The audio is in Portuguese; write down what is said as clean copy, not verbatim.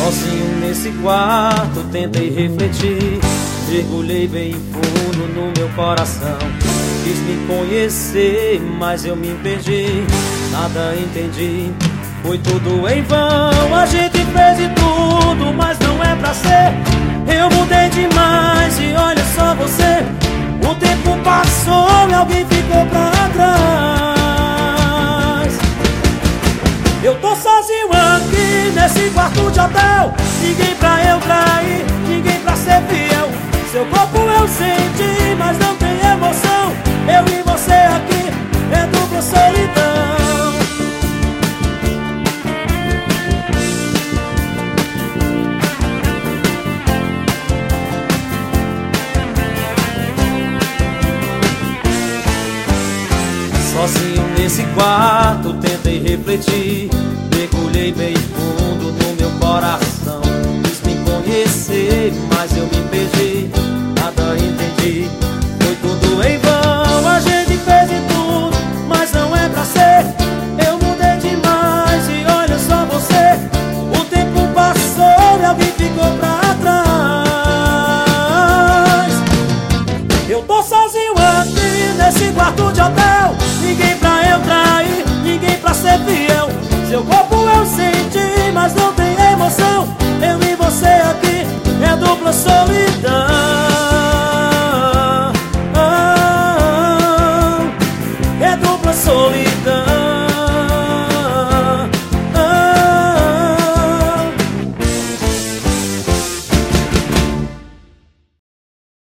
Sozinho nesse quarto tentei refletir, mergulhei bem fundo no meu coração. Quis me conhecer, mas eu me perdi, nada entendi, foi tudo em vão. A gente fez de tudo, mas não é pra ser. Eu mudei demais e olha só você. O tempo passou e alguém ficou pra trás. Eu tô sozinho aqui nesse quarto de hotel, ninguém pra eu trair, ninguém pra ser fiel. Seu corpo eu senti, mas não tem emoção. Eu e você aqui, é dupla solidão. Sozinho nesse quarto tentei refletir, mergulhei bem fundo no meu coração. Quis me conhecer, mas eu me perdi, nada entendi,